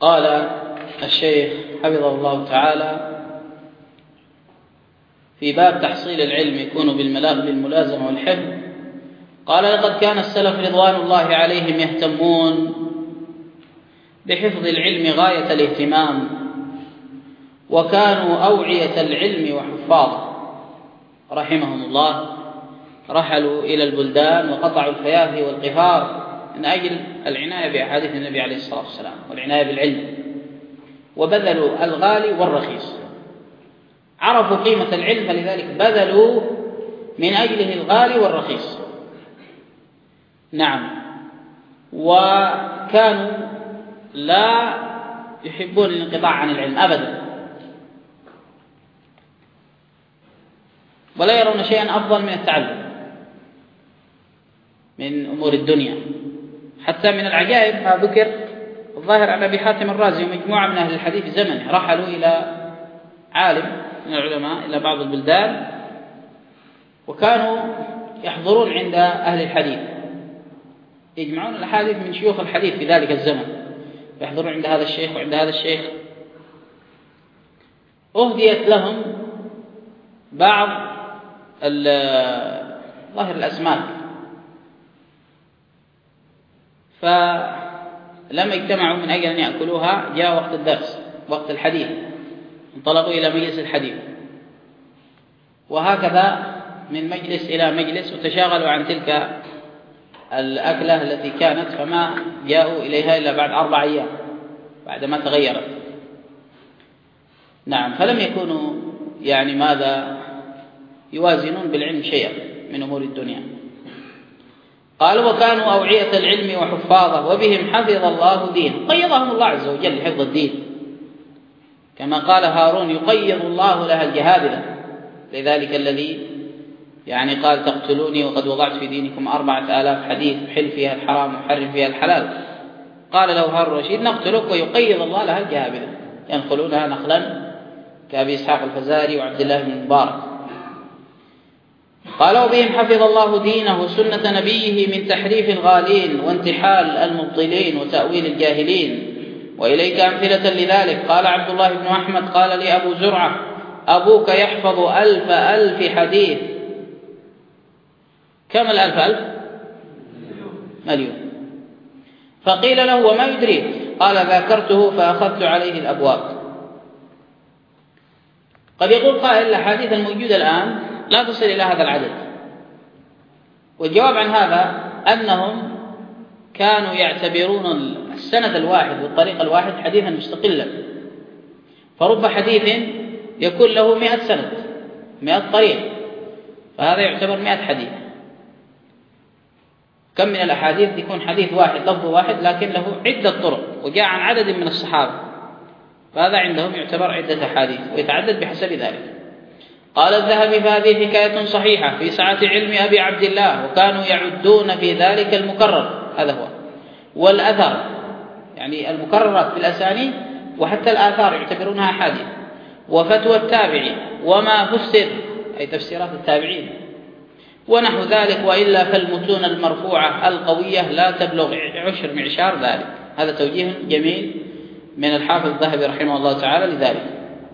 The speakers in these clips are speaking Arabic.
قال الشيخ حفظه الله تعالى في باب تحصيل العلم يكون بالملازمة والحفظ، قال: لقد كان السلف رضوان الله عليهم يهتمون بحفظ العلم غاية الاهتمام، وكانوا أوعية العلم وحفاظه رحمهم الله، رحلوا إلى البلدان وقطعوا الفيافي والقفار من أجل العناية بأحاديث النبي عليه الصلاة والسلام والعناية بالعلم، وبذلوا الغالي والرخيص، عرفوا قيمة العلم فلذلك بذلوا من أجله الغالي والرخيص. نعم، وكانوا لا يحبون الانقطاع عن العلم أبدا، ولا يرون شيئا أفضل من التعلم من أمور الدنيا. حتى من العجائب ما ذكر الظاهر عن أبي حاتم الرازي ومجموعة من أهل الحديث في زمنه رحلوا إلى عالم من العلماء إلى بعض البلدان، وكانوا يحضرون عند أهل الحديث، يجمعون الأحاديث من شيوخ الحديث في ذلك الزمن، يحضرون عند هذا الشيخ وعند هذا الشيخ. أهديت لهم بعض ظاهر الأسماك، فلما اجتمعوا من أجل أن يأكلوها جاء وقت الدرس وقت الحديث، انطلقوا إلى مجلس الحديث، وهكذا من مجلس إلى مجلس، وتشاغلوا عن تلك الأكلة التي كانت، فما جاءوا إليها إلا بعد 4 أيام بعدما تغيرت. نعم، فلم يكونوا ماذا يوازنون بالعلم شيئا من أمور الدنيا. قال: وكانوا أوعية العلم وحفاظه، وبهم حفظ الله دينه، قيضهم الله عز وجل لحفظ الدين، كما قال هارون: يقيض الله لها الجهابذة. لذلك الذي قال: تقتلوني وقد وضعت في دينكم 4000 حديث حل فيها الحرام وحرم فيها الحلال. قال له هارون الرشيد: نقتلك ويقيض الله لها الجهابذة، ينخلونها نخلا كأبي إسحاق الفزاري وعبد الله بن المبارك. قال: وبهم حفظ الله دينه سنة نبيه من تحريف الغالين وانتحال المبطلين وتأويل الجاهلين. وإليك أمثلة لذلك. قال عبد الله بن أحمد: قال لي أبو زرعة: أبوك يحفظ 1000 حديث. كم 1000؟ مليون. فقيل له: وما يدريك؟ قال: ذاكرته فأخذت عليه الأبواب. قد يقول قائل: الأحاديث الموجودة الآن لا تصل إلى هذا العدد، والجواب عن هذا أنهم كانوا يعتبرون السند الواحد والطريق الواحد حديثا مستقلا، فرب حديث يكون له 100 سند 100 طريق، فهذا يعتبر 100 حديث. كم من الأحاديث يكون حديث واحد لفظ واحد لكن له عدة طرق وجاء عن عدد من الصحابة، فهذا عندهم يعتبر عدة أحاديث ويتعدد بحسب ذلك. قال الذهبي: فهذه حكاية صحيحة في سعة علم أبي عبد الله، وكانوا يعدون في ذلك المكرر، هذا هو، والأثر، المكررات في الأسانيد وحتى الآثار يعتبرونها أحاديث، وفتوى التابعي وما فسر، أي تفسيرات التابعين، ونحو ذلك، وإلا فالمتون المرفوعة القوية لا تبلغ 10 معشار ذلك. هذا توجيه جميل من الحافظ الذهبي رحمه الله تعالى لذلك.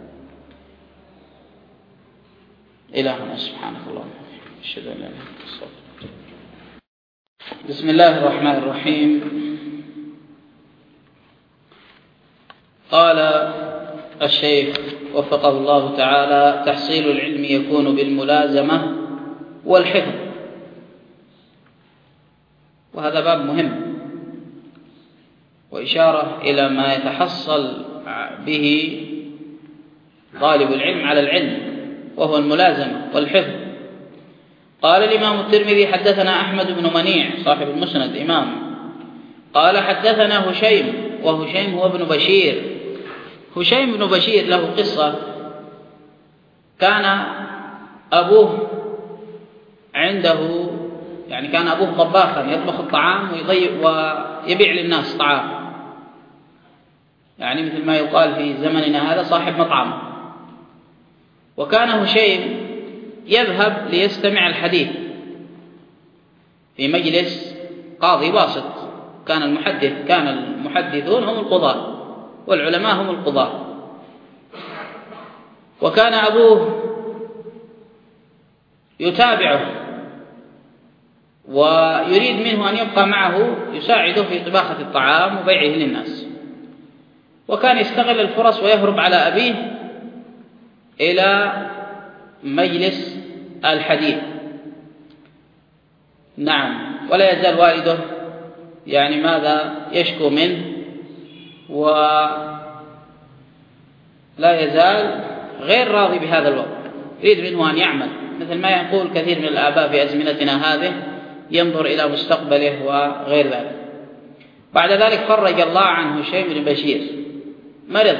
إلهنا سبحانك اللهم أشهد أن لا إله إلا أنت. بسم الله الرحمن الرحيم. قال الشيخ وفقه الله تعالى: تحصيل العلم يكون بالملازمة والحفظ. وهذا باب مهم وإشارة إلى ما يتحصل به طالب العلم على العلم، وهو الملازمة والحفظ. قال الإمام الترمذي: حدثنا أحمد بن منيع صاحب المسند إمام، قال: حدثنا هشيم، وهشيم هو ابن بشير. هشيم بن بشير له قصة. كان أبوه عنده كان أبوه طباخا يطبخ الطعام ويبيع للناس طعام، مثل ما يقال في زمننا هذا صاحب مطعم. وكان هشيم يذهب ليستمع الحديث في مجلس قاضي واسط، كان المحدثون هم القضاة والعلماء هم القضاة. وكان أبوه يتابعه ويريد منه أن يبقى معه يساعده في طباخة الطعام وبيعه للناس، وكان يستغل الفرص ويهرب على أبيه إلى مجلس الحديث. نعم، ولا يزال والده يعني ماذا يشكو منه، ولا يزال غير راضي بهذا الوضع، يريد منه أن يعمل مثل ما يقول كثير من الآباء في أزمنتنا هذه، ينظر إلى مستقبله وغير ذلك. بعد ذلك فرج الله عن هشيم بن بشير، مرض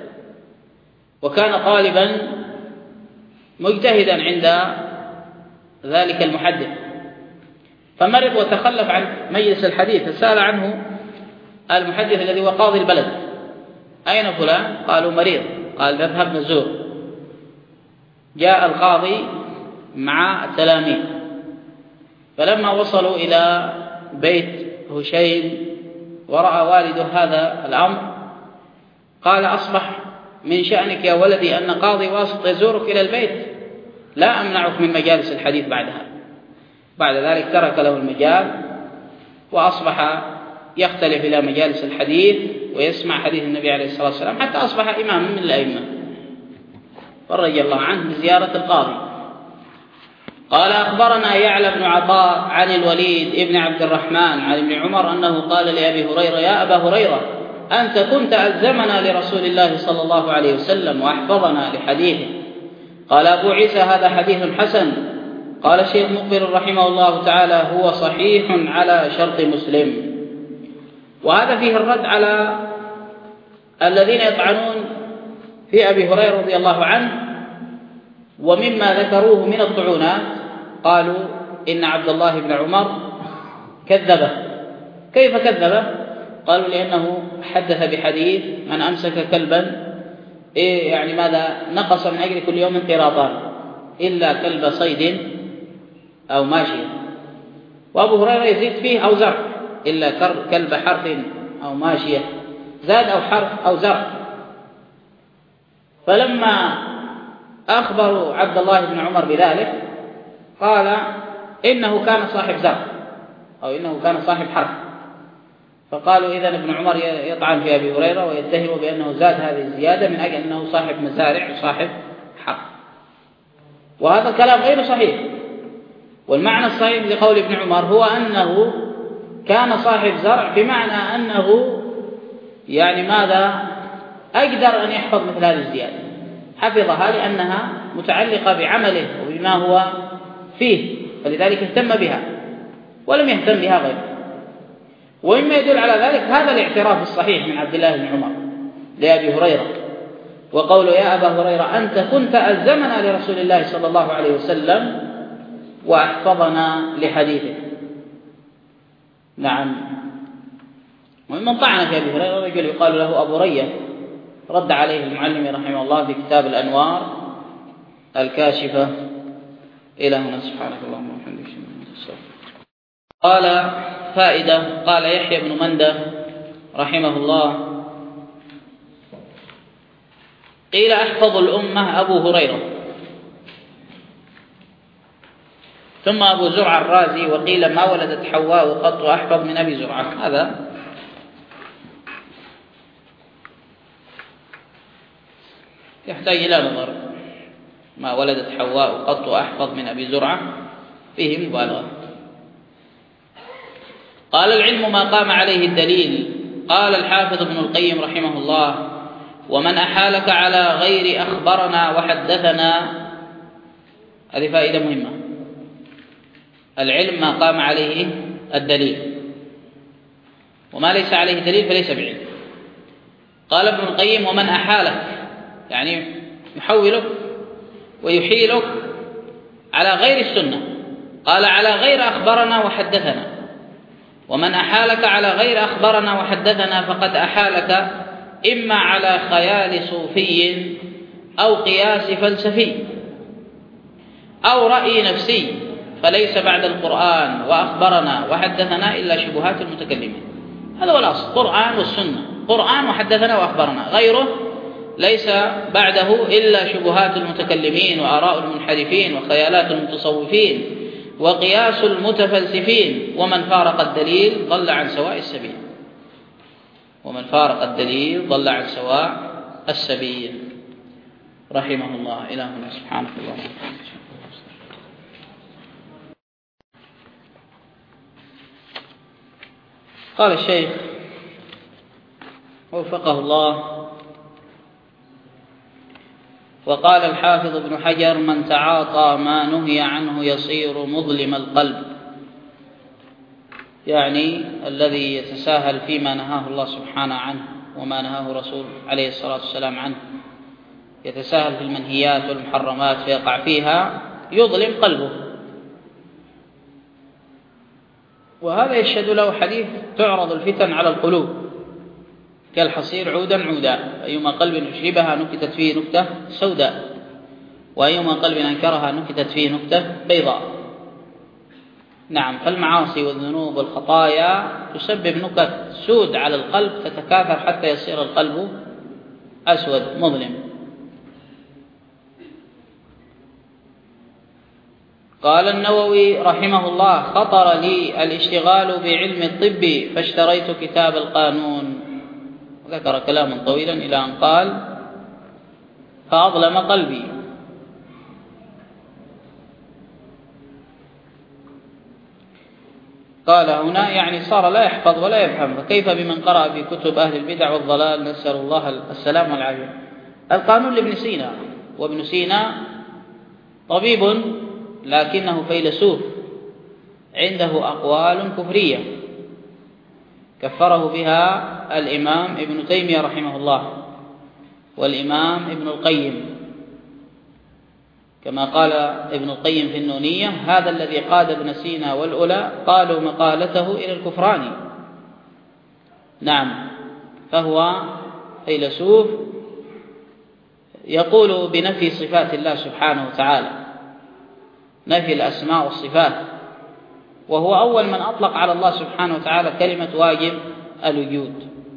وكان طالبا مجتهدا عند ذلك المحدث، فمرض وتخلف عن مجلس الحديث، فسأل عنه المحدث الذي هو قاضي البلد: أين فلان؟ قالوا مريض. قال: نذهب نزور. جاء القاضي مع التلاميذ، فلما وصلوا إلى بيت هشيم ورأى والده هذا الأمر قال: أصبح من شأنك يا ولدي أن قاضي واسط يزورك إلى البيت، لا أمنعك من مجالس الحديث بعدها. بعد ذلك ترك له المجال وأصبح يختلف إلى مجالس الحديث ويسمع حديث النبي عليه الصلاة والسلام، حتى أصبح إماما من الأئمة، فرج الله عنه بزيارة القاضي. قال: أخبرنا يعلى بن عطاء عن الوليد بن عبد الرحمن عن ابن عمر أنه قال لأبي هريرة: يا أبا هريرة، أنت كنت ألزمنا لرسول الله صلى الله عليه وسلم وأحفظنا لحديثه. قال أبو عيسى: هذا حديث حسن. قال الشيخ مقبل رحمه الله تعالى: هو صحيح على شرط مسلم. وهذا فيه الرد على الذين يطعنون في أبي هريرة رضي الله عنه، ومما ذكروه من الطعونات قالوا إن عبد الله بن عمر كذبه. كيف كذبه؟ قالوا لأنه حدث بحديث: من أمسك كلبا يعني ماذا نقص من أجل كل يوم قيراطان إلا كلب صيد أو ماشية. وأبو هريرة يزيد فيه: أو زرع، إلا كلب حرث أو ماشية، زاد أو حرث أو زرع. فلما أخبروا عبد الله بن عمر بذلك قال إنه كان صاحب زرع أو إنه كان صاحب حرث، فقالوا إذن ابن عمر يطعن في أبي هريرة ويتهم بأنه زاد هذه الزيادة من أجل أنه صاحب مزارع وصاحب حرث، وهذا الكلام غير صحيح. والمعنى الصحيح لقول ابن عمر هو أنه كان صاحب زرع، بمعنى أنه يعني ماذا أقدر أن يحفظ مثل هذه الزيادة، حفظها لأنها متعلقة بعمله وبما هو فيه، فلذلك اهتم بها ولم يهتم بها غيره. ومما يدل على ذلك هذا الاعتراف الصحيح من عبد الله بن عمر لأبي هريرة، وقوله: يا أبا هريرة، أنت كنت ألزمنا لرسول الله صلى الله عليه وسلم وأحفظنا لحديثه. نعم. ومن طعن في أبي هريرة رجل يقال له أبو رية، رد عليه المعلم رحمه الله في كتاب الأنوار الكاشفة. إلى هنا، سبحانك اللهم وبحمدك. قال فائدة. قال يحيى بن منده رحمه الله: قيل أحفظ الأمة أبو هريرة، ثم أبو زرع الرازي، وقيل ما ولدت حواء قط أحفظ من أبي زرعة. هذا يحتاج إلى نظر. ما ولدت حواء قط أحفظ من أبي زرعة فيه مبالغة. قال العلم ما قام عليه الدليل. قال الحافظ ابن القيم رحمه الله: ومن أحالك على غير أخبرنا وحدثنا. هذه فائدة مهمة. العلم ما قام عليه الدليل، وما ليس عليه دليل فليس بعلم. قال ابن القيم: ومن أحالك يعني يحولك ويحيلك على غير السنة. قال: على غير أخبرنا وحدثنا. ومن أحالك على غير أخبرنا وحدثنا فقد أحالك إما على خيال صوفي أو قياس فلسفي أو رأي نفسي، فليس بعد القرآن وأخبرنا وحدثنا إلا شبهات المتكلمين. هذا هو الأصل، القرآن والسنة. قرآن وحدثنا وأخبرنا، غيره ليس بعده إلا شبهات المتكلمين وآراء المنحرفين وخيالات المتصوفين وقياس المتفلسفين، ومن فارق الدليل ضل عن سواء السبيل. ومن فارق الدليل ضل عن سواء السبيل رحمه الله. إلهنا سبحانه الله. قال الشيخ وفقه الله: وقال الحافظ ابن حجر: من تعاطى ما نهي عنه يصير مظلم القلب، يعني الذي يتساهل فيما نهاه الله سبحانه عنه وما نهاه رسول عليه الصلاة والسلام عنه، يتساهل في المنهيات والمحرمات فيقع فيها، يظلم قلبه. وهذا يشهد له حديث: تعرض الفتن على القلوب كالحصير عودا عودا، أيما قلب أشربها نكتت فيه نكتة سوداء، وأيما قلب أنكرها نكتت فيه نكتة بيضاء. نعم، فالمعاصي والذنوب والخطايا تسبب نكت سود على القلب تتكاثر حتى يصير القلب أسود مظلم. قال النووي رحمه الله: خطر لي الاشتغال بعلم الطب فاشتريت كتاب القانون. ذكر كلاما طويلا إلى أن قال: فأظلم قلبي. قال هنا يعني صار لا يحفظ ولا يفهم، فكيف بمن قرأ في كتب أهل البدع والضلال، نسأل الله السلام والعافية. القانون لابن سينا، وابن سينا طبيب لكنه فيلسوف، عنده أقوال كفرية كفره بها الإمام ابن تيمية رحمه الله والإمام ابن القيم، كما قال ابن القيم في النونية: هذا الذي قاد ابن سينا والأولى قالوا مقالته إلى الكفران. نعم، فهو فيلسوف يقول بنفي صفات الله سبحانه وتعالى، نفي الأسماء والصفات، وهو أول من أطلق على الله سبحانه وتعالى كلمة واجب الوجود.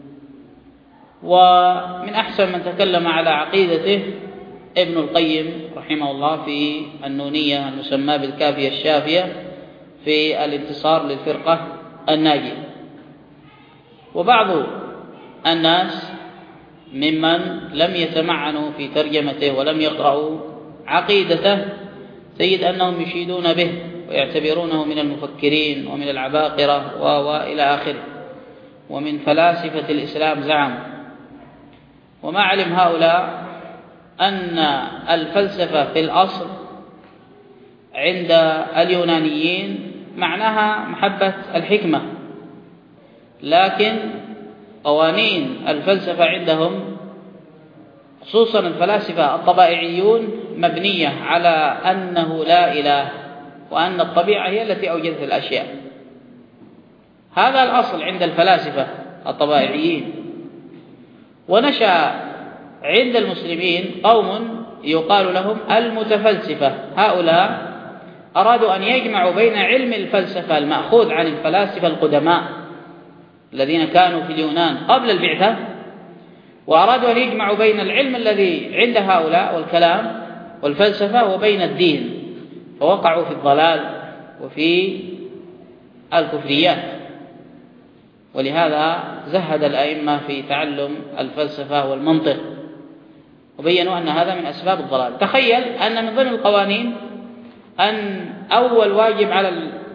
ومن أحسن من تكلم على عقيدته ابن القيم رحمه الله في النونية المسمى بالكافية الشافية في الانتصار للفرقة الناجية. وبعض الناس ممن لم يتمعنوا في ترجمته ولم يقرأوا عقيدته تجد أنهم يشيدون به ويعتبرونه من المفكرين ومن العباقرة وإلى آخره، ومن فلاسفة الإسلام زعم. وما علم هؤلاء أن الفلسفة في الأصل عند اليونانيين معناها محبة الحكمة، لكن قوانين الفلسفة عندهم خصوصا الفلاسفة الطبائعيون مبنية على أنه لا إله، وأن الطبيعة هي التي أوجدت الأشياء. هذا الأصل عند الفلاسفة الطبائعيين. ونشأ عند المسلمين قوم يقال لهم المتفلسفة، هؤلاء أرادوا أن يجمعوا بين علم الفلسفة المأخوذ عن الفلاسفة القدماء الذين كانوا في اليونان قبل البعثة، وأرادوا أن يجمعوا بين العلم الذي عند هؤلاء والكلام والفلسفة وبين الدين، فوقعوا في الضلال وفي الكفريات. ولهذا زهد الأئمة في تعلم الفلسفة والمنطق، وبينوا أن هذا من أسباب الضلال. تخيل أن من ضمن القوانين أن أول واجب على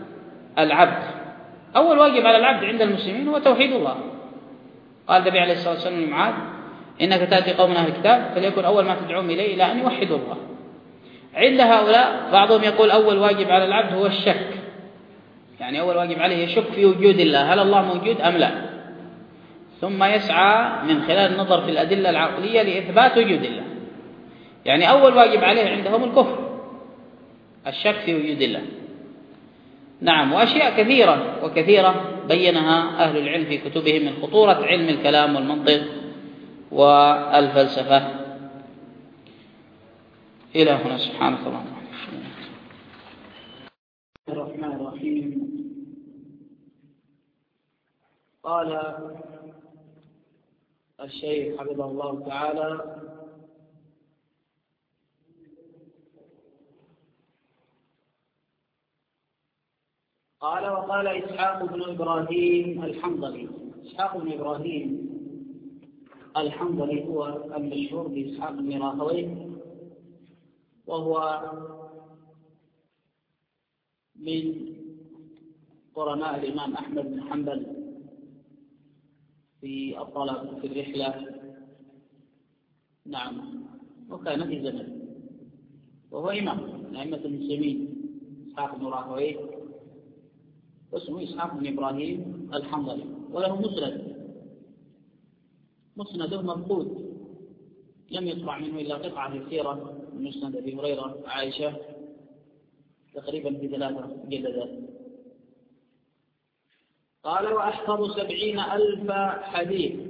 العبد عند المسلمين هو توحيد الله. قال النبي عليه الصلاة والسلام لمعاذ: إنك تأتي قوم أهل الكتاب فليكن أول ما تدعوهم إليه إلى أن يوحدوا الله. عند هؤلاء بعضهم يقول أول واجب على العبد هو الشك، يعني أول واجب عليه يشك في وجود الله، هل الله موجود أم لا، ثم يسعى من خلال النظر في الأدلة العقلية لإثبات وجود الله. يعني أول واجب عليه عندهم الكفر، الشك في وجود الله. نعم، وأشياء كثيرة بينها أهل العلم في كتبهم من خطورة علم الكلام والمنطق والفلسفة. إلى هنا سبحانك اللهم وبحمدك. الرحمن الرحيم. قال الشيخ حفظه الله تعالى قال: وقال إسحاق بن إبراهيم الحنظلي. إسحاق بن إبراهيم الحنظلي هو المشهور بإسحاق بن راهويه، وهو من قرناء الإمام أحمد بن حنبل في الطلب في الرحلة. نعم، وكان في زمن، وهو إمام من أئمة المسلمين إسحاق بن راهويه، واسمه إسحاق بن إبراهيم الحنظلي، وله مسنده مفقود، لم يطبع منه إلا قطعة يسيرة من مسند أبي هريرة عائشة، تقريبا في 3 جلدات. قال: وأحفظ 70,000 حديث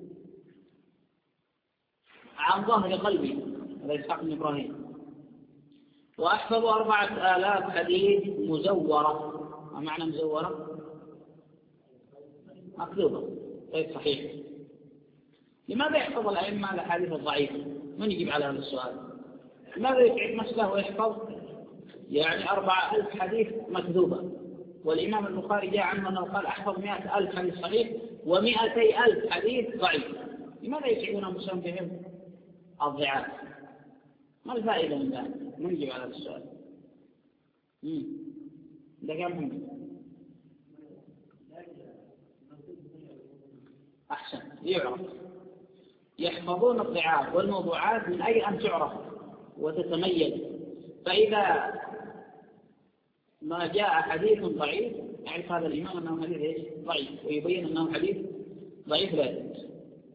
عن ظهر قلبي، هذا إسحاق بن إبراهيم. وأحفظ 4,000 حديث مزورة. ما معنى مزورة؟ مكذوبة غير صحيح. لماذا يحفظ الأئمة الأحاديث الضعيفة؟ من يجيب على هذا السؤال؟ لماذا يتعب نفسه ويحفظ 4,000 حديث مكذوبة؟ والإمام البخاري جاء عنه أنه قال: أحفظ 100,000 حديث صحيح و200,000 حديث ضعيف. لماذا يتعبون أنفسهم بهم الضعاف؟ ما الفائدة من ذلك؟ من يجيب على هذا السؤال؟ ده كم أحسن يعرف. يحفظون الضعاف والموضوعات من أي أن تعرف وتتميز. فإذا ما جاء حديث ضعيف يعرف هذا الإمام أنه حديث ضعيف، ويبين أنه حديث ضعيف لا يجوز.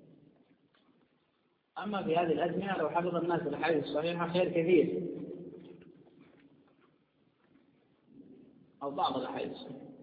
أما في هذه الأزمنة لو حفظ الناس الأحاديث الصحيحة خير كثير، أو بعض الأحاديث.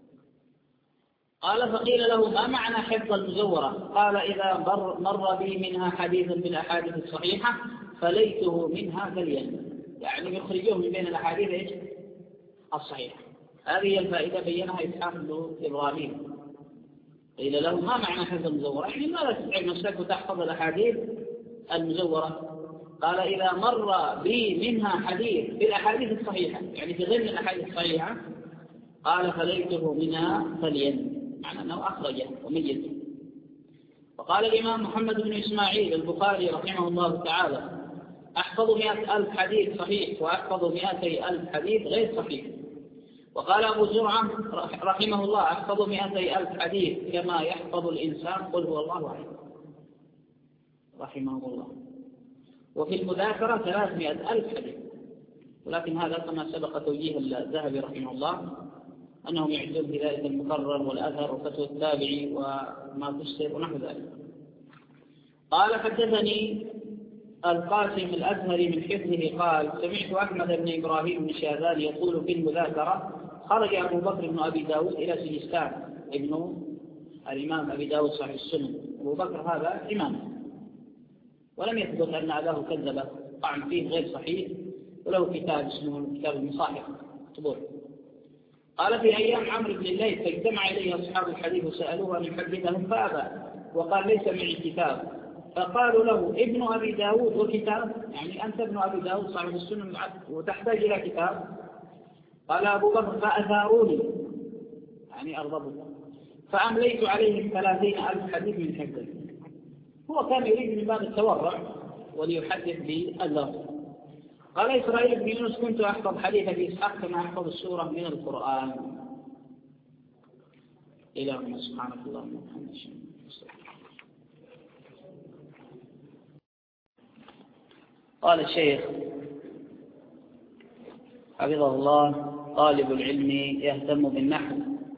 قال: فقيل له: ما معنى حفظ المزورة؟ قال: إذا مر بي منها حديث بالأحاديث الصحيحة فليته منها فليا، يعني يخرجوه من بين الأحاديث الصحيحة. هذه الفائدة بينها إسحاق بن إبراهيم. قيل له: ما معنى حفظ المزورة؟ يعني ماذا تتعب نفسك وتحفظ الأحاديث المزورة؟ قال: إذا مر بي منها حديث بالأحاديث الصحيحة، يعني في ضمن الأحاديث الصحيحة، قال: فليته منها فليا، معنى أنه أخرجه وميزه. وقال الإمام محمد بن إسماعيل البخاري رحمه الله تعالى: أحفظ 100,000 حديث صحيح وأحفظ 200,000 حديث غير صحيح. وقال أبو زرعة رحمه الله: أحفظ 200,000 حديث كما يحفظ الإنسان قل هو الله أحد، رحمه الله. وفي المذاكرة 300,000 حديث. ولكن هذا كما سبق توجيه الذهبي رحمه الله أنهم يعدون بذلك المقرر والأثر وفتوى التابعي وما فسر ونحو ذلك. قال: حدثني القاسم الأزهري من حفظه قال: سمعت أحمد بن إبراهيم بن شاذان يقول في المذاكرة: خرج أبو بكر بن أبي داود إلى سجستان، ابن الإمام أبي داود صاحب السنن. أبو بكر هذا إمام، ولم يثبت أن أباه كذب، طعن فيه غير صحيح، وله كتاب اسمه كتاب المصاحف طبوع. قال: في أيام عمرو بن الليث فاجتمع إليه أصحاب الحديث وسألوه أن يحدثهم فأبى، وقال: ليس معي كتاب. فقالوا له: ابن أبي داود وكتاب، يعني أنت ابن أبي داود صاحب السنن وتحتاج إلى كتاب. قال أبو بكر: فأثاروني، يعني أغضبوا، فأمليت عليهم 30,000 حديث من حفظه. هو كان يريد من باب التورع وليحدث باللفظ. قال إسرائيل بن يونس: كنت أحفظ حديث أبي إسحاق كما أحفظ السورة من القرآن. إلهنا سبحانك اللهم وبحمدك. قال الشيخ حفظه الله: طالب العلم يهتم بالنحو.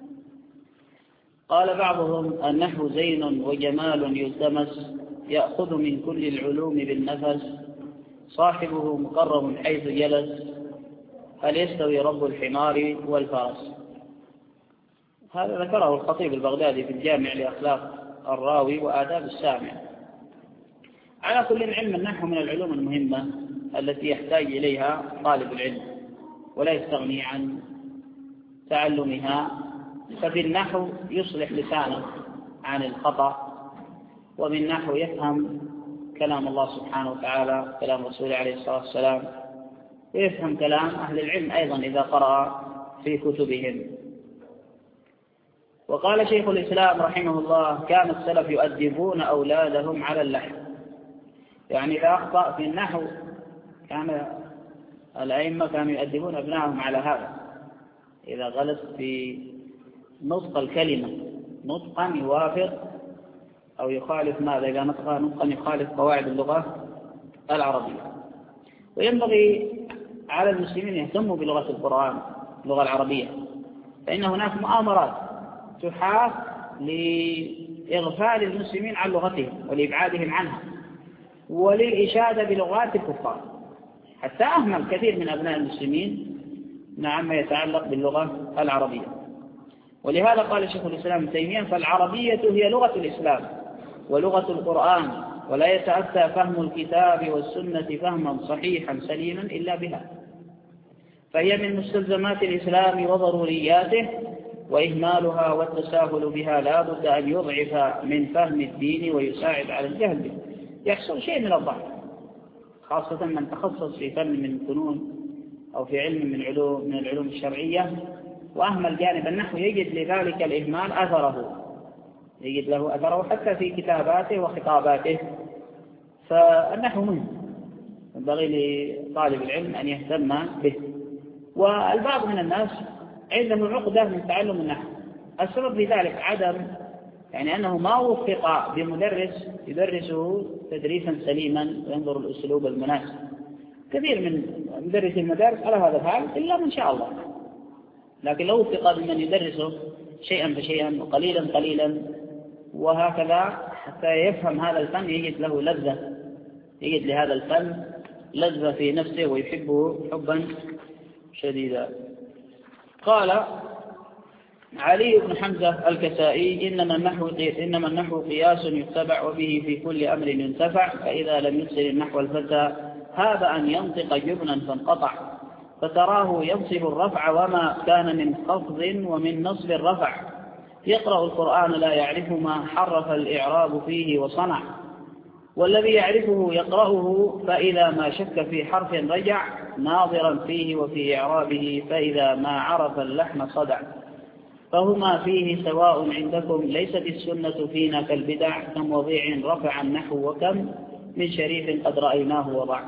قال بعضهم: النحو زين وجمال يلتمس، يأخذ من كل العلوم بالنفس، صاحبه مقرب حيث جلس، هل يستوي رب الحمار والفرس؟ هذا ذكره الخطيب البغدادي في الجامع لأخلاق الراوي وآداب السامع. على كل علم النحو من العلوم المهمة التي يحتاج إليها طالب العلم ولا يستغني عن تعلمها. ففي النحو يصلح لسانه عن الخطأ وبالنحو يفهم كلام الله سبحانه وتعالى، كلام رسوله عليه الصلاة والسلام، ويفهم كلام أهل العلم أيضا إذا قرأ في كتبهم. وقال شيخ الإسلام رحمه الله: كان السلف يؤدبون أولادهم على اللحن، يعني إذا أخطأ في النحو كان الأئمة كانوا يؤدبون أبنائهم على هذا. إذا غلط في نطق الكلمة نطقا يوافق أو يخالف ماذا، إذا نطقها نطقا يخالف قواعد اللغة العربية. وينبغي على المسلمين يهتموا بلغة القرآن، اللغة العربية، فإن هناك مؤامرات تحاك لإغفال المسلمين عن لغتهم ولإبعادهم عنها وللإشادة بلغات الكفار، حتى أهمل كثير من أبناء المسلمين ما يتعلق باللغة العربية. ولهذا قال شيخ الإسلام ابن تيمية: فالعربية هي لغة الإسلام ولغة القرآن، ولا يتأتى فهم الكتاب والسنة فهما صحيحا سليما إلا بها، فهي من مستلزمات الإسلام وضرورياته، وإهمالها والتساهل بها لا بد أن يضعف من فهم الدين ويساعد على الجهل به. يحصل شيء من الضعف، خاصة من تخصص في فن من الفنون أو في علم من العلوم الشرعية وأهمل جانب النحو، يجد لذلك الإهمال أثره، يجد له أثره حتى في كتاباته وخطاباته. فالنحو مهم، ينبغي لطالب العلم أن يهتم به. والبعض من الناس عنده عقدة من تعلم النحو، السبب في ذلك يعني أنه ما وفق بمدرس يدرسه تدريسا سليما وينظر الأسلوب المناسب. كثير من مدرس المدارس على هذا الحال إلا من شاء الله، لكن لو وفق بمن يدرسه شيئا فشيئا وقليلا قليلا وهكذا حتى يفهم هذا الفن، يجد له لذة، يجد لهذا الفن لذة في نفسه ويحبه حبا شديدا. قال علي بن حمزة الكسائي: إنما النحو قياس يتبع وبه في كل أمر ينتفع، فإذا لم يحسن النحو الفتى هاب أن ينطق جبنا فانقطع، فتراه ينصب الرفع وما كان من خفض ومن نصب الرفع، يقرأ القرآن لا يعرف ما حرف الإعراب فيه وصنع، والذي يعرفه يقرأه، فإذا ما شك في حرف رجع ناظرا فيه وفي إعرابه، فإذا ما عرف اللحن صدع، فهما فيه سواء عندكم، ليست السنة فينا كالبدع، كم وضيع رفع النحو وكم من شريف قد رأيناه وضع.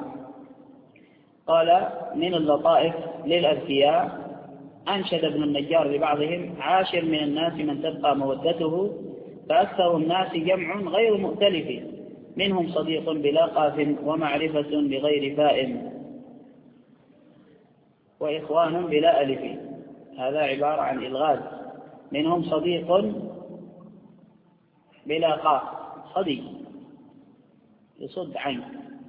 قال من اللطائف للأذكياء: أنشد ابن النجار لبعضهم: عاشر من الناس من تبقى مودته، فأكثر الناس جمع غير مؤتلف، منهم صديق بلا قاف ومعرفة بغير فاء، وإخوان بلا ألف. هذا عبارة عن إلغاز. منهم صديق بلا قاف، صديق يصد عين،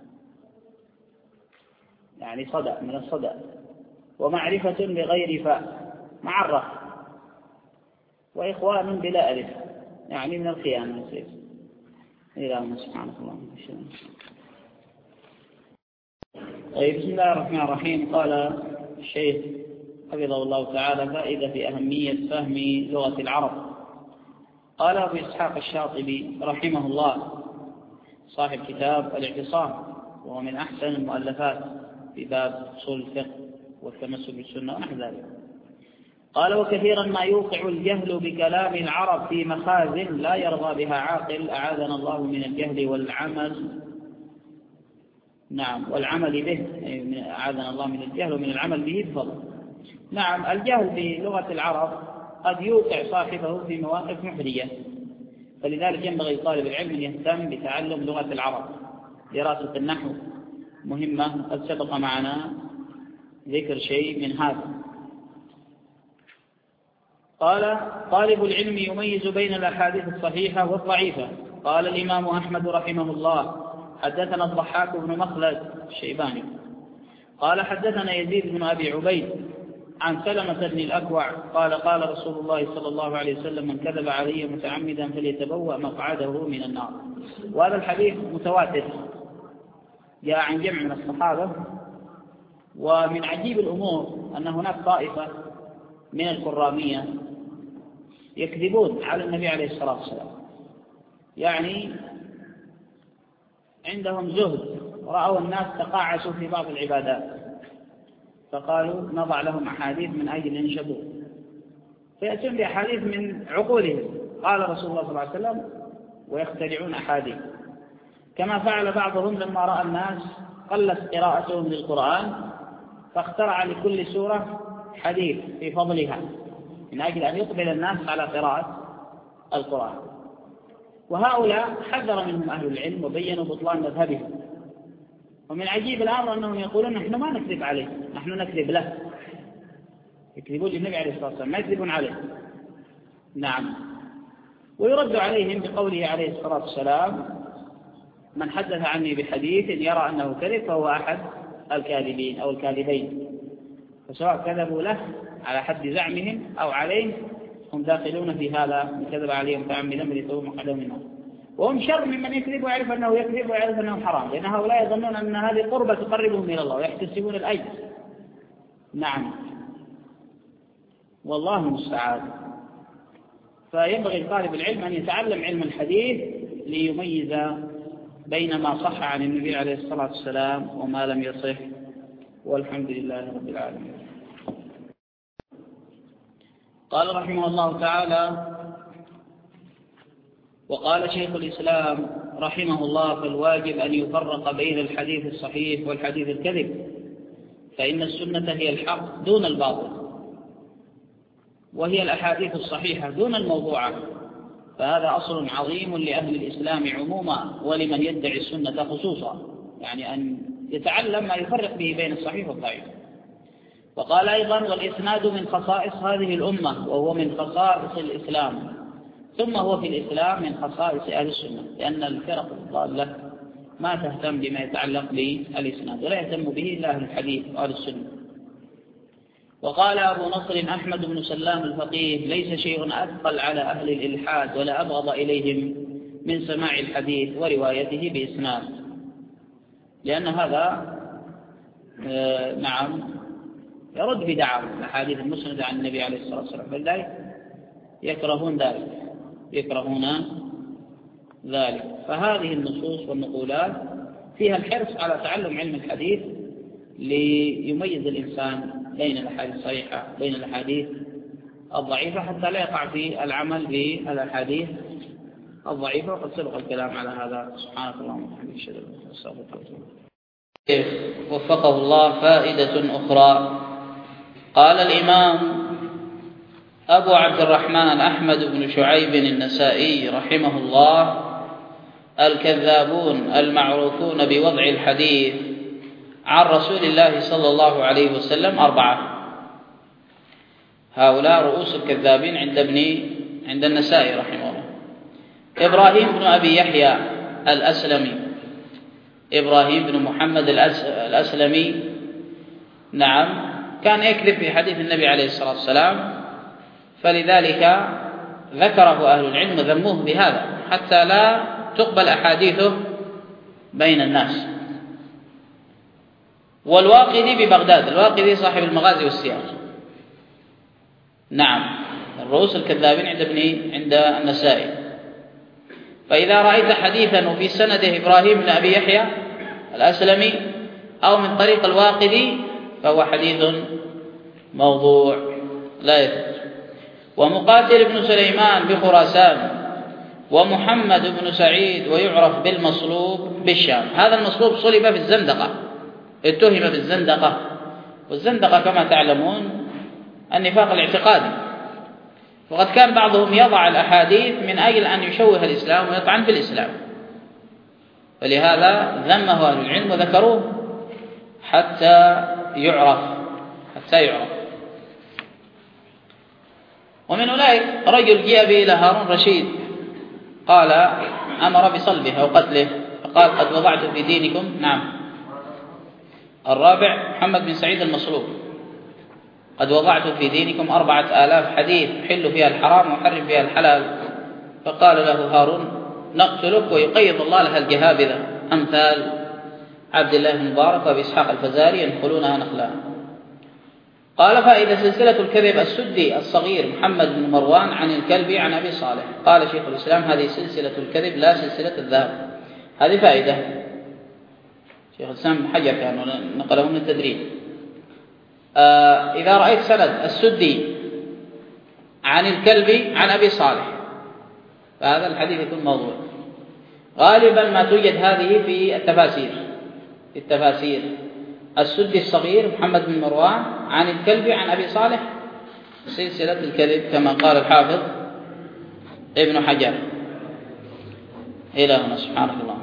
يعني صدى من الصدى، ومعرفة بغير فاء معرف، وإخوان بلا ألف يعني من الخيانة. إلى سبحانه الله. طيب، بسم الله الرحمن الرحيم. قال الشيخ حفظه الله تعالى: فائدة في أهمية فهم لغة العرب. قال أبو إسحاق الشاطبي رحمه الله صاحب كتاب الاعتصام، وهو من أحسن المؤلفات في باب أصول الفقه والتمسك بالسنة ونحو ذلك. قال: وكثيرا ما يوقع الجهل بكلام العرب في مخازن لا يرضى بها عاقل، أعاذنا الله من الجهل والعمل به، أعاذنا الله من الجهل ومن العمل به بفضل. نعم، الجهل بلغة العرب قد يوقع صاحبه في مواقف محرجة، فلذلك ينبغي لطالب العلم أن يهتم بتعلم لغة العرب. دراسة النحو مهمة، قد سبق معنا ذكر شيء من هذا. قال: طالب العلم يميز بين الأحاديث الصحيحة والضعيفة. قال الإمام أحمد رحمه الله: حدثنا الضحاك بن مخلد الشيباني قال: حدثنا يزيد بن أبي عبيد عن سلمة بن الأكوع قال: قال رسول الله صلى الله عليه وسلم: من كذب علي متعمدا فليتبوأ مقعده من النار. وهذا الحديث متواتر، جاء عن جمع من الصحابة. ومن عجيب الأمور أن هناك طائفة من الكرامية يكذبون على النبي عليه الصلاة والسلام، يعني عندهم زهد، رأوا الناس تقاعسوا في بعض العبادات فقالوا نضع لهم أحاديث من أجل ينشدوا، فيأتون بأحاديث من عقولهم قال رسول الله صلى الله عليه وسلم ويخترعون أحاديث. كما فعل بعضهم لما رأى الناس قلت قراءتهم للقرآن فاخترع لكل سورة حديث في فضلها من أجل أن يقبل الناس على قراءة القرآن. وهؤلاء حذر منهم أهل العلم وبينوا بطلان مذهبهم. ومن عجيب الأمر أنهم يقولون نحن ما نكذب عليه، نحن نكذب له، يكذبون للنبي عليه الصلاة والسلام، ما يكذبون عليه. نعم. ويرد عليهم بقوله عليه الصلاة والسلام من حدث عني بحديث يرى أنه كذب فهو أحد الكاذبين أو الكاذبين، فسواء كذبوا له على حد زعمهم أو عليه هم داخلون في هذا، من كذب عليهم متعمدا فليتبوأ مقعده من النار. وهم شر ممن يكذب ويعرف أنه يكذب ويعرف أنه حرام، لأن هؤلاء يظنون أن هذه قربة تقربهم إلى الله ويحتسبون الأجر. نعم، والله المستعان. فينبغي لطالب العلم أن يتعلم علم الحديث ليميز بين ما صح عن النبي عليه الصلاة والسلام وما لم يصح، والحمد لله رب العالمين. قال رحمه الله تعالى: وقال شيخ الإسلام رحمه الله: فالواجب أن يفرق بين الحديث الصحيح والحديث الكذب، فإن السنة هي الحق دون الباطل، وهي الأحاديث الصحيحة دون الموضوعات، فهذا أصل عظيم لأهل الإسلام عموما ولمن يدعي السنة خصوصا، يعني أن يتعلم ما يفرق به بين الصحيح والضعيف. وقال أيضا: والإسناد من خصائص هذه الأمة، وهو من خصائص الإسلام، ثم هو في الإسلام من خصائص أهل السنة، لأن الفرق الضالة ما تهتم بما يتعلق بالإسناد ولا يهتم به إلا أهل الحديث وأهل السنة. وقال أبو نصر أحمد بن سلام الفقيه: ليس شيء أثقل على أهل الإلحاد ولا أبغض إليهم من سماع الحديث وروايته بإسناد، لأن هذا نعم يرد بدعوى الأحاديث المسندة عن النبي عليه الصلاة والسلام، فلذلك يكرهون ذلك. فهذه النصوص والنقولات فيها الحرص على تعلم علم الحديث ليميز الإنسان بين الأحاديث الصحيحة بين الأحاديث الضعيفة، حتى لا يقع في العمل بالأحاديث الضعيفة. وقد سبق الكلام على هذا. سبحانك اللهم وبحمدك أشهد أن لا إله إلا أنت أستغفرك وأتوب إليك. وفقه الله. فائدة أخرى: قال الإمام أبو عبد الرحمن أحمد بن شعيب النسائي رحمه الله: الكذابون المعروفون بوضع الحديث عن رسول الله صلى الله عليه وسلم 4. هؤلاء رؤوس الكذابين عند النسائي رحمه الله: إبراهيم بن أبي يحيى الأسلمي، إبراهيم بن محمد الأسلمي، نعم، كان يكذب في حديث النبي عليه الصلاة والسلام، فلذلك ذكره أهل العلم وذموه بهذا حتى لا تقبل أحاديثه بين الناس. والواقدي ببغداد، الواقدي صاحب المغازي والسير، نعم، الرؤوس الكذابين عند النسائي. فإذا رأيت حديثا وفي سنده إبراهيم بن أبي يحيى الأسلمي أو من طريق الواقدي فهو حديث موضوع لا يثبت. ومقاتل بن سليمان بخراسان، ومحمد بن سعيد ويعرف بالمصلوب بالشام. هذا المصلوب صلب في الزندقة، اتهم بالزندقة، والزندقة كما تعلمون النفاق الاعتقادي، وقد كان بعضهم يضع الأحاديث من أجل أن يشوه الإسلام ويطعن في الإسلام، فلهذا ذمه أهل العلم وذكروه حتى يعرف. ومن أولئك رجل جاء به إلى هارون رشيد قال أمر بصلبه أو قتله، فقال: قد وضعت في دينكم. نعم. الرابع محمد بن سعيد المصلوب: قد وضعت في دينكم 4000 حديث حل فيها الحرام وحرم فيها الحلال. فقال له هارون: نقتلك ويقيض الله لها الجهابذة أمثال عبد الله بن مبارك وأبي إسحاق الفزاري ينقلونها نقلا. قال: فإذا سلسلة الكذب السدي الصغير محمد بن مروان عن الكلبي عن أبي صالح. قال شيخ الإسلام: هذه سلسلة الكذب لا سلسلة الذهب. هذه فائدة. شيخ الإسلام بن حجر كان نقله من التدريب. إذا رأيت سند السدي عن الكلبي عن أبي صالح فهذا الحديث يكون موضوع. غالبا ما توجد هذه في التفاسير السدي الصغير محمد بن مروان عن الكلبي عن أبي صالح سلسلة الكذب كما قال الحافظ ابن حجر. إلى هنا، سبحانك اللهم.